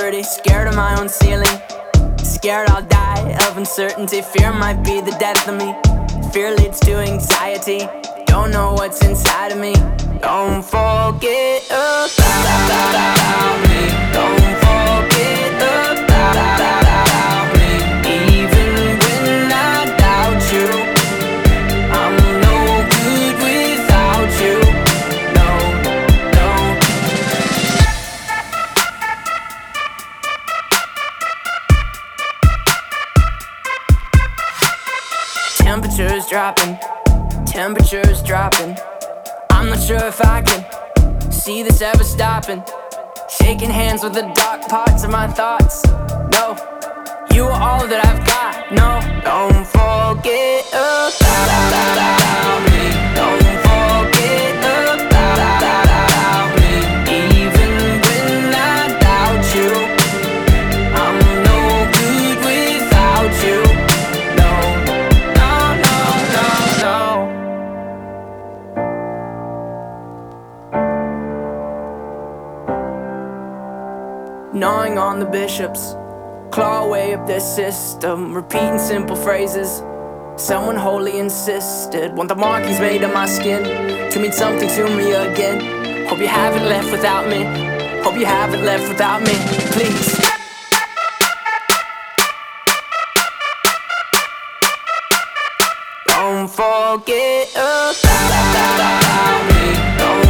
insecurity, scared of my own ceiling. Scared I'll die of uncertainty. Fear might be the death of me. Fear leads to anxiety. Don't know what's inside of me. Don't forget about me. Don't forget about me. Even when I doubt you, I'm no good without you. No, no. Temperature's dropping, temperature's dropping. I'm not sure if I can see this ever stopping. Shaking hands with the dark parts of my thoughts. No, you are all that I've got. No, don't forget about me. Don't forget about me. Even when I doubt you, I'm no good without you. No, no, no, no, no. Gnawing on the bishops, claw away up their system, repeating simple phrases. Someone wholly insisted, want the markings made on my skin to mean something to me again. Hope you haven't left without me. Hope you haven't left without me. Please. Don't forget about me. Don't